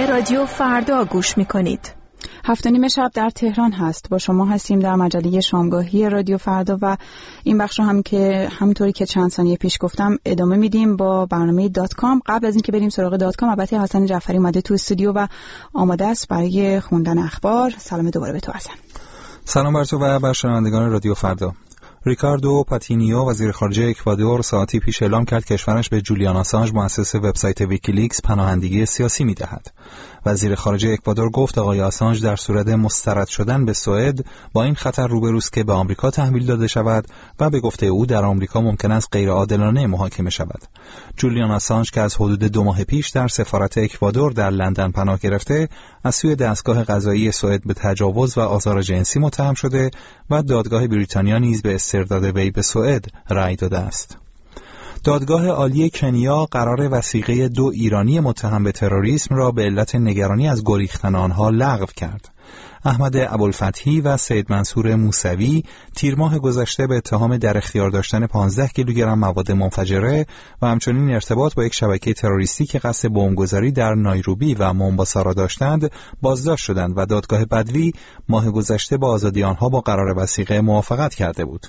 رادیو فردا گوش میکنید. 7:30 شب در تهران هست. با شما هستیم در مجله شامگاهی رادیو فردا و این بخش رو هم که همونطوری که چند ثانیه پیش گفتم ادامه میدیم با برنامه .com. قبل از اینکه بریم سراغ .com البته حسن جعفری اومده تو استودیو و آماده است برای خوندن اخبار. سلام دوباره به تو حسن. سلام بر تو و بر شنوندگان رادیو فردا. ریکاردو پاتینیو وزیر خارجه اکوادور ساعتی پیش اعلام کرد کشورش به جولیان آسانژ مؤسس وبسایت ویکیلیکس پناهندگی سیاسی می‌دهد. وزیر خارجه اکوادور گفت آقای آسانژ در صورت مسترد شدن به سوئد با این خطر روبروست که به آمریکا تحویل داده شود و به گفته او در آمریکا ممکن است غیرعادلانه محاکمه شود. جولیان آسانژ که از حدود 2 ماه پیش در سفارت اکوادور در لندن پناه گرفته، از سوی دستگاه قضایی سوئد به تجاوز و آزار جنسی متهم شده و دادگاه بریتانیا نیز به استرداد وی به سوئد رأی داده است. دادگاه عالی کنیا قرار وثیقه 2 ایرانی متهم به تروریسم را به علت نگرانی از گریختن آنها لغو کرد. احمد ابوالفتحی و سید منصور موسوی تیر ماه گذشته به اتهام در اختیار داشتن 15 کیلوگرم مواد منفجره و همچنین ارتباط با یک شبکه تروریستی که قصد بمبگذاری در نایروبی و مومباسا را داشتند بازداشت شدند و دادگاه بدوی ماه گذشته با آزادی آنها با قرار وثیقه موافقت کرده بود.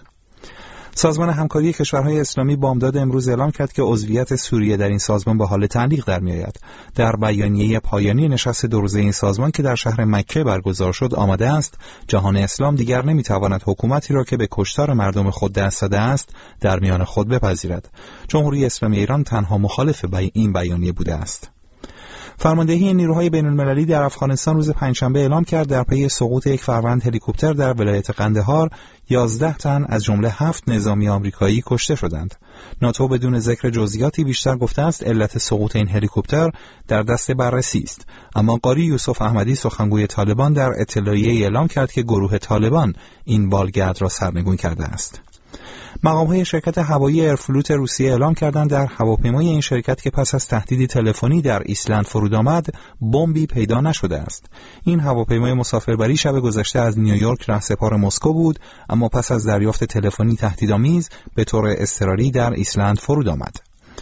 سازمان همکاری کشورهای اسلامی بامداد امروز اعلام کرد که عضویت سوریه در این سازمان به حال تعلیق در می‌آید. در بیانیه پایانی نشست 2 روزه این سازمان که در شهر مکه برگزار شد آمده است جهان اسلام دیگر نمی‌تواند حکومتی را که به کشتار مردم خود دست داده است در میان خود بپذیرد. جمهوری اسلامی ایران تنها مخالف این بیانیه بوده است. فرماندهی نیروهای بین‌المللی در افغانستان روز پنجشنبه اعلام کرد در پی سقوط یک فروند هلیکوپتر در ولایت قندهار 11 تن از جمله 7 نظامی آمریکایی کشته شدند. ناتو بدون ذکر جزئیاتی بیشتر گفته است علت سقوط این هلیکوپتر در دست بررسی است، اما قاری یوسف احمدی سخنگوی طالبان در اطلاعیه‌ای اعلام کرد که گروه طالبان این بالگرد را سرنگون کرده است. مقام‌های شرکت هوایی ایرفلوت روسیه اعلام کردند در هواپیمای این شرکت که پس از تهدیدی تلفنی در ایسلند فرود آمد، بمبی پیدا نشده است. این هواپیمای مسافربری شب گذشته از نیویورک رهسپار مسکو بود، اما پس از دریافت تلفنی تهدیدآمیز به طور اضطراری در ایسلند فرود آمد.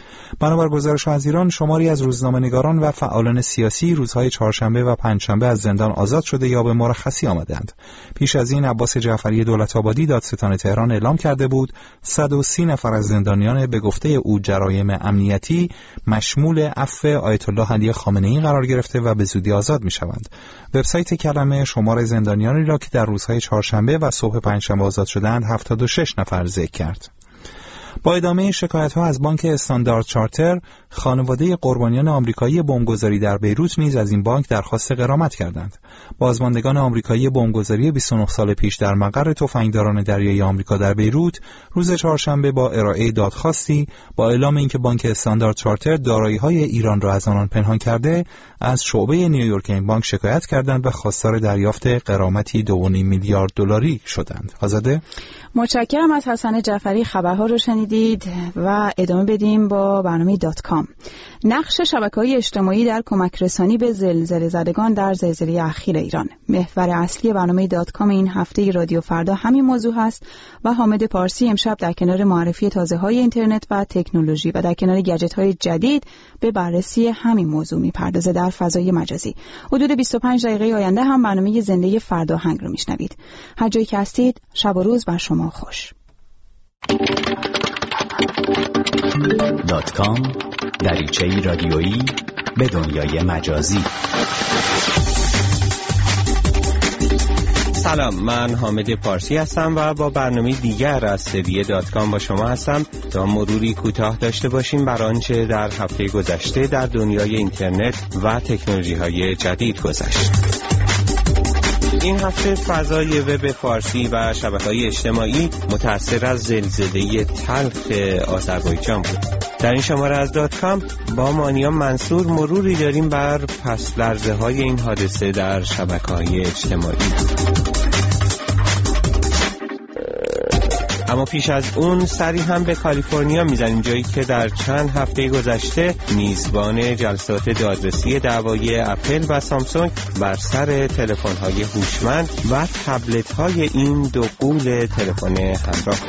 بنابر گزارش از ایران، شماری از روزنامه‌نگاران و فعالان سیاسی روزهای چهارشنبه و پنجشنبه از زندان آزاد شده یا به مرخصی آمدند. پیش از این عباس جعفری دولت‌آبادی دادستان تهران اعلام کرده بود 130 نفر از زندانیان به گفته او جرایم امنیتی مشمول عفو آیت الله علی خامنه‌ای قرار گرفته و به زودی آزاد می‌شوند. وبسایت کلمه شمار زندانیانی را که در روزهای چهارشنبه و صبح پنجشنبه آزاد شدند 76 نفر ذکر کرد. با ادامه شکایت‌ها از بانک استاندارد چارتر، خانواده قربانیان آمریکایی بمبگذاری در بیروت نیز از این بانک درخواست غرامت کردند. بازماندگان آمریکایی بمبگذاری 29 سال پیش در مقر تفنگداران دریایی آمریکا در بیروت روز چهارشنبه با ارائه دادخواستی با اعلام اینکه بانک استاندارد چارتر دارایی‌های ایران را از آنان پنهان کرده، از شعبه نیویورک این بانک شکایت کردند و خواستار دریافت غرامتی 2.5 میلیارد دلاری شدند. آزاده؟ متشکرم از حسن جعفری. خبرها رو شنیدید و ادامه بدیم با برنامه .com. نقش شبکه‌های اجتماعی در کمک رسانی به زلزله زدگان در زلزله اخیر ایران. محور اصلی برنامه .com این هفته رادیو فردا همین موضوع هست و حامد پارسی امشب در کنار معرفی تازه‌های اینترنت و تکنولوژی و در کنار گجت‌های جدید به بررسی همین موضوع می‌پردازه در فضای مجازی. حدود 25 دقیقه آینده هم برنامه زنده فرداهنگ رو میشنوید. هر جایی که هستید شب و روز بر شما خوش. .com دریچه‌ای رادیویی به دنیای مجازی. سلام، من حامد پارسی هستم و با برنامه دیگر از سری .com با شما هستم تا مروری کوتاه داشته باشیم بر آنچه در هفته گذشته در دنیای اینترنت و تکنولوژی‌های جدید گذشت. این هفته فضای وب فارسی و شبکه‌های اجتماعی متأثر از زلزله تلخ آذربایجان بود. در این شماره از .com با مانیا منصور مروری داریم بر پس لرزه‌های این حادثه در شبکه‌های اجتماعی. اما پیش از اون سری هم به کالیفرنیا میزنیم، جایی که در چند هفته گذشته میزبان جلسات دادرسی دعوای اپل و سامسونگ بر سر تلفن‌های هوشمند و تبلت‌های این دو غول تلفن همراه.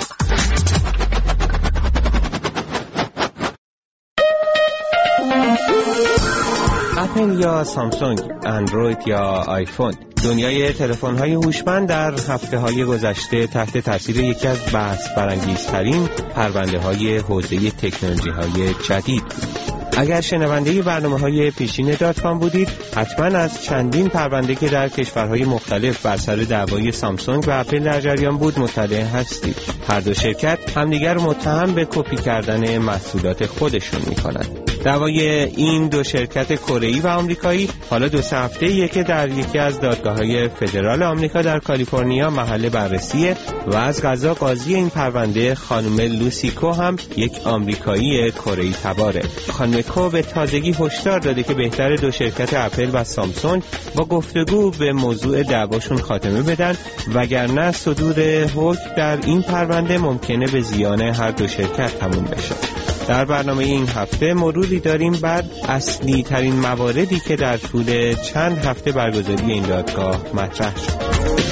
اپل یا سامسونگ، اندروید یا آیفون، دنیای تلفن‌های هوشمند در هفته‌های گذشته تحت تاثیر یکی از بحث برانگیزترین پرونده‌های حوزه تکنولوژی‌های جدید بود. اگر شنونده برنامه‌های پیشین .com بودید، حتما از چندین پرونده که در کشورهای مختلف بر سر دعوای سامسونگ و اپل در جریان بود مطلع هستید. هر دو شرکت همدیگر رو متهم به کپی کردن محصولات خودشون می‌کنند. دعوای این دو شرکت کره‌ای و آمریکایی حالا 2 هفته‌ایه که در یکی از دادگاه‌های فدرال آمریکا در کالیفرنیا محل بررسیه و از قضا قاضی این پرونده خانم لوسی کو هم یک آمریکایی کره‌ای تباره. خانم کو به تازگی هشدار داده که بهتره دو شرکت اپل و سامسونگ با گفتگو به موضوع دعواشون خاتمه بدن، وگرنه صدور حکم در این پرونده ممکنه به زیان هر دو شرکت تموم بشه. در برنامه این هفته مروری داریم بر اصلی ترین مواردی که در طول چند هفته برگزاری این دادگاه مطرح شد.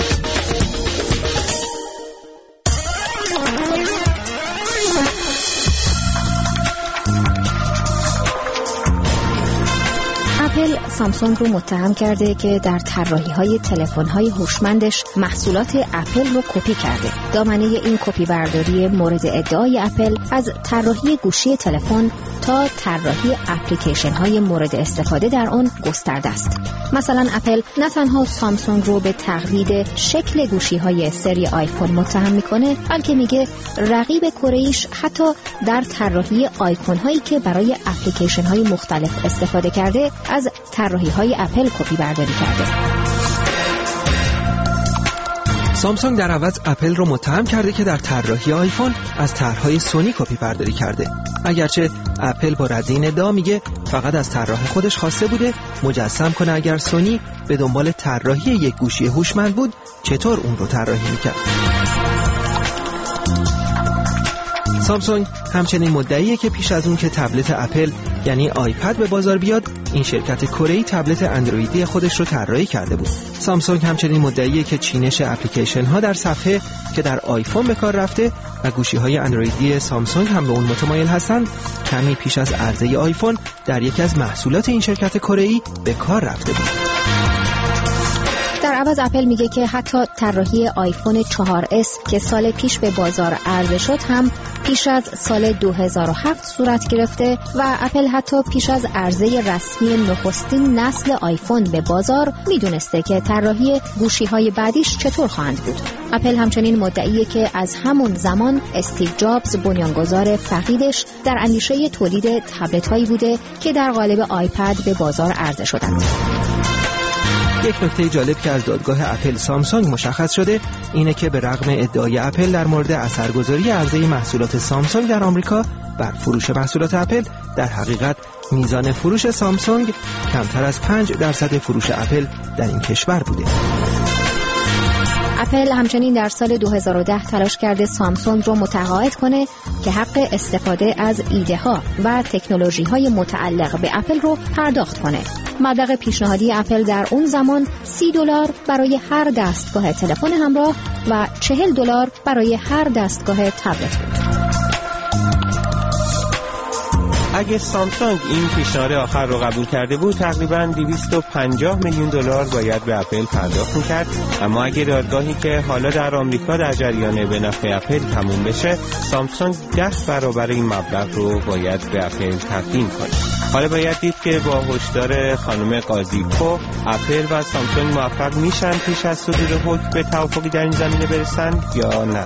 اپل سامسونگ رو متهم کرده که در طراحی‌های تلفن‌های هوشمندش محصولات اپل رو کپی کرده. دامنه این کپی برداری مورد ادعای اپل از طراحی گوشی تلفن تا طراحی اپلیکیشن‌های مورد استفاده در آن گسترده است. مثلا اپل نه تنها سامسونگ رو به تقلید شکل گوشی‌های سری آیفون متهم می‌کنه، بلکه میگه رقیب کره‌ایش حتی در طراحی آیکون‌هایی که برای اپلیکیشن‌های مختلف استفاده کرده از طراحی‌های اپل کپی برداری کرده. سامسونگ در عوض اپل رو متهم کرده که در طراحی آیفون از طرح‌های سونی کپی برداری کرده. اگرچه اپل با رد این ادعا میگه فقط از طراح خودش خواسته بوده مجسم کنه اگر سونی به دنبال طراحی یک گوشی هوشمند بود چطور اون رو طراحی میکرد. سامسونگ همچنین مدعیه که پیش از اون که تبلت اپل یعنی آیپد به بازار بیاد، این شرکت کره‌ای تبلت اندرویدی خودش رو طراحی کرده بود. سامسونگ همچنین مدعیه که چینش اپلیکیشن ها در صفحه که در آیفون به کار رفته و گوشی های اندرویدی سامسونگ هم به اون متمایل هستند، کمی پیش از عرضه آیفون در یکی از محصولات این شرکت کره‌ای به کار رفته بود. در عوض اپل میگه که حتی طراحی آیفون 4S که سال پیش به بازار عرضه شد هم پیش از سال 2007 صورت گرفته و اپل حتی پیش از عرضه رسمی نخستین نسل آیفون به بازار میدونسته که طراحی گوشی‌های بعدیش چطور خواهند بود. اپل همچنین مدعیه که از همون زمان استیو جابز بنیانگذار فقیدش در اندیشه تولید تبلت‌هایی بوده که در قالب آیپد به بازار عرضه شدند. یک نکته جالب که از دادگاه اپل سامسونگ مشخص شده اینه که به رغم ادعای اپل در مورد اثرگذاری عرضه محصولات سامسونگ در آمریکا بر فروش محصولات اپل، در حقیقت میزان فروش سامسونگ کمتر از 5% فروش اپل در این کشور بوده. اپل همچنین در سال 2010 تلاش کرده سامسونگ رو متقاعد کنه که حق استفاده از ایده ها و تکنولوژی های متعلق به اپل رو پرداخت کنه. مبلغ پیشنهادی اپل در اون زمان $30 برای هر دستگاه تلفن همراه و $40 برای هر دستگاه تبلت بود. اگه سامسونگ این پیشنهاد آخر رو قبول کرده بود تقریباً $250 میلیون باید به اپل پرداخت می‌کرد، اما اگه دادگاهی که حالا در آمریکا در جریانه به نفع اپل تموم بشه، سامسونگ 10 برابر این مبلغ رو باید به اپل تقدیم کنه. حالا باید دید که با هشدار خانم قاضی کو اپل و سامسونگ موفق میشن پیش از صدور حکم به توافقی در این زمینه برسن یا نه.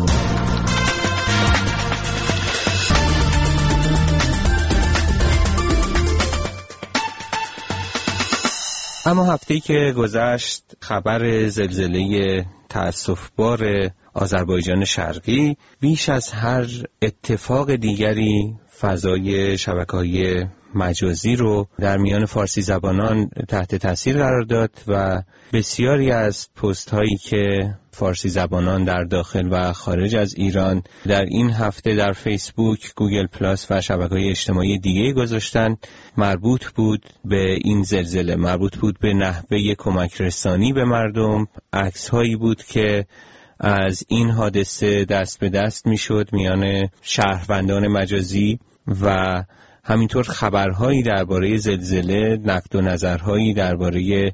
اما هفته‌ای که گذشت خبر زلزله تأسف‌بار آذربایجان شرقی بیش از هر اتفاق دیگری فضای شبکه‌های مجازی رو در میان فارسی زبانان تحت تاثیر قرار داد و بسیاری از پست هایی که فارسی زبانان در داخل و خارج از ایران در این هفته در فیسبوک، گوگل پلاس و شبکه‌های اجتماعی دیگه گذاشتن مربوط بود به این زلزله، مربوط بود به نحوه کمک رسانی به مردم. عکس هایی بود که از این حادثه دست به دست میشد میان شهروندان مجازی و همینطور خبرهایی درباره زلزله، نقد و نظرهایی درباره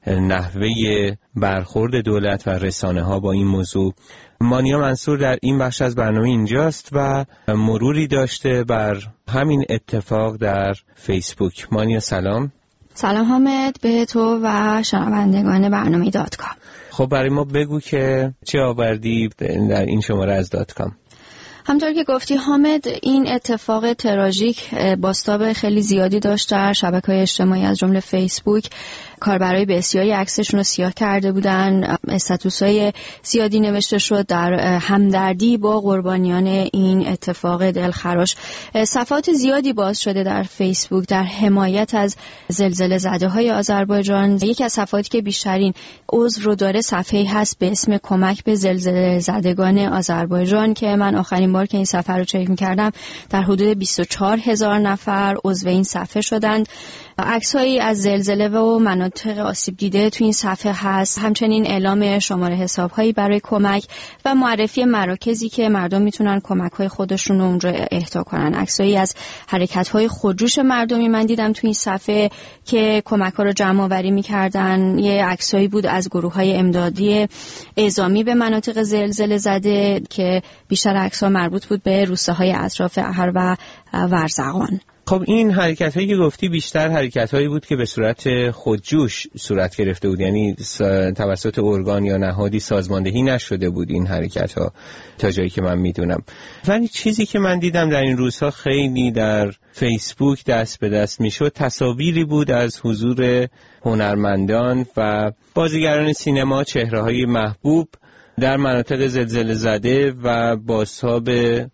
نحوه برخورد دولت و رسانه ها با این موضوع. مانیا منصور در این بخش از برنامه اینجاست و مروری داشته بر همین اتفاق در فیسبوک. مانیا سلام. سلام حامد، به تو و شنوندگان برنامه .com. خب برای ما بگو که چه آوردی در این شماره از .com. همطور که گفتی حامد، این اتفاق تراژیک بازتاب خیلی زیادی داشت در شبکه‌های اجتماعی از جمله فیسبوک. کاربرای بسیاری عکسشون رو سیاه کرده بودن، استاتوس‌های زیادی نوشته شد در همدردی با قربانیان این اتفاق دلخراش. صفحات زیادی باز شده در فیسبوک در حمایت از زلزله زده‌های آذربایجان. یکی از صفحاتی که بیشترین عضو رو داره صفحه‌ای هست به اسم کمک به زلزله زدگان آذربایجان که من آخرین بار که این صفحه رو چک می‌کردم در حدود 24,000 نفر عضو این صفحه شدند. عکس‌هایی از زلزله و مناطق آسیب دیده تو این صفحه هست، همچنین اعلام شماره حساب‌هایی برای کمک و معرفی مراکزی که مردم میتونن کمک‌های خودشون رو اونجا اهدا کنن. عکس‌هایی از حرکت‌های خودجوش مردمی من دیدم تو این صفحه که کمک‌ها رو جمع‌آوری می‌کردن. یه عکسایی بود از گروه‌های امدادی اعزامی به مناطق زلزله زده که بیشتر عکس‌ها مربوط بود به روستاهای اطراف احر و ورزقان. خب این حرکت‌هایی که گفتی بیشتر حرکت‌هایی بود که به صورت خودجوش صورت گرفته بود، یعنی توسط ارگان یا نهادی سازماندهی نشده بود این حرکت‌ها تا جایی که من میدونم. ولی چیزی که من دیدم در این روزها خیلی در فیسبوک دست به دست میشد تصاویری بود از حضور هنرمندان و بازیگران سینما، چهره‌های محبوب در مناطق زلزله زده و بازتاب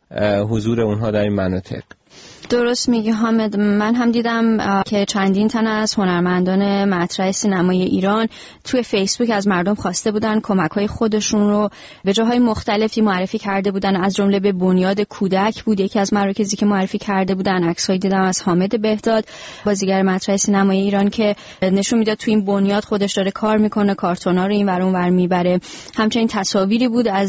حضور اونها در این مناطق. درست میگی حامد، من هم دیدم که چندین تن از هنرمندان مطرح سینمای ایران توی فیسبوک از مردم خواسته بودن کمک‌های خودشون رو به جاهای مختلفی معرفی کرده بودن، از جمله به بنیاد کودک بود یکی از مراکزی که معرفی کرده بودن. عکس‌هایی دیدم از حامد بهداد، بازیگر مطرح سینمای ایران، که نشون میداد توی این بنیاد خودش داره کار میکنه، کارتونا رو این ور اون ور میبره. همچنین تصاویری بود از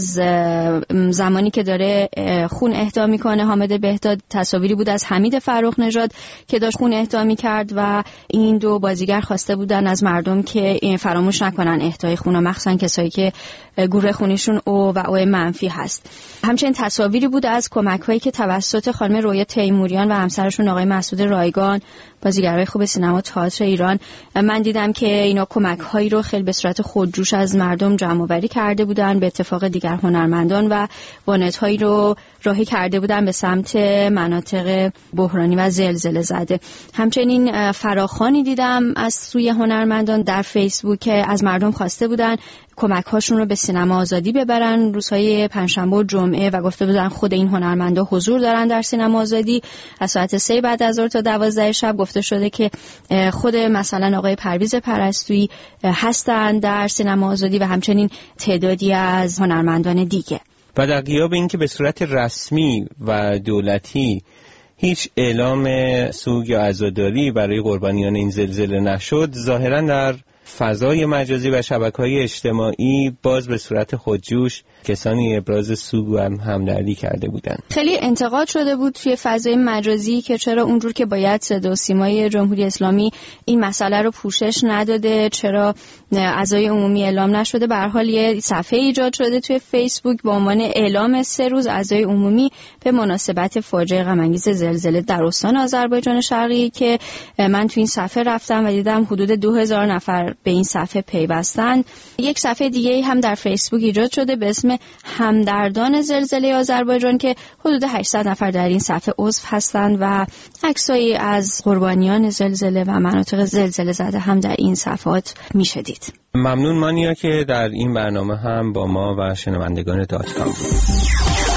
زمانی که داره خون اهدا میکنه حامد بهداد، تصاویری بود از حمید فرخ نژاد که داشت خون اهدا می‌کرد و این دو بازیگر خواسته بودن از مردم که فراموش نکنن اهدای خون، مخصوصا کسایی که گروه خونیشون او و او منفی هست. همچنین تصاویری بود از کمک‌هایی که توسط خانم رویا تیموریان و همسرشون آقای مسعود رایگان، بازیگرای خوب سینما تئاتر ایران، من دیدم که اینا کمک‌هایی رو خیلی به صورت خودجوش از مردم جمع‌آوری کرده بودن، به اتفاق دیگر هنرمندان و وانت‌هایی رو راهی کرده بودن به سمت مناطق بحرانی و زلزله زده. همچنین فراخوانی دیدم از سوی هنرمندان در فیسبوک که از مردم خواسته بودن کمک‌هاشون رو به سینما آزادی ببرن روزهای پنجشنبه و جمعه و گفته بودن خود این هنرمندا حضور دارن در سینما آزادی. از ساعت 3 بعد از ظهر تا 12 شب گفته شده که خود مثلا آقای پرویز پرستویی هستن در سینما آزادی و همچنین تعدادی از هنرمندان دیگه. و در غیاب اینکه به صورت رسمی و دولتی هیچ اعلام سوگ یا عزاداری برای قربانیان این زلزله نشد، ظاهراً در فضای مجازی و شبکه‌های اجتماعی باز به صورت خودجوش کسانی ابراز سوگ و همدردی کرده بودند. خیلی انتقاد شده بود توی فضای مجازی که چرا اونجور که باید صدا و سیمای جمهوری اسلامی این مسئله رو پوشش نداده، چرا اعضای عمومی اعلام نشده. به هر حال یه صفحه ایجاد شده توی فیسبوک با عنوان اعلام 3 روز اعضای عمومی به مناسبت فاجعه غم‌انگیز زلزله در استان آذربایجان شرقی که من توی این صفحه رفتم و دیدم حدود 2000 نفر به این صفحه پیوستن. یک صفحه دیگه هم در فیسبوک ایجاد شده به اسم همدردان زلزله آذربایجان که حدود 800 نفر در این صفحه عضو هستند و عکسایی از قربانیان زلزله و مناطق زلزله زده هم در این صفحات میشه دید. ممنون مانیا که در این برنامه هم با ما و شنوندگان .com بود.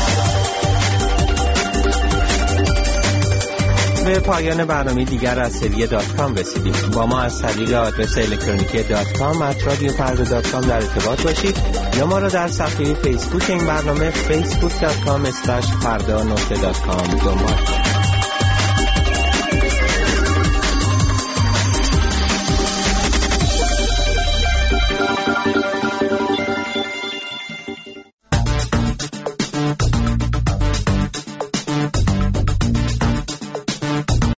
به پایان برنامه دیگر از سری .com رسیدیم. با ما از طریق آدرس الکترونیکی .com@radiofarda.com در ارتباط باشید یا ما را در صفحه فیسبوک این برنامه facebook.com/farda.com دنبال کنید.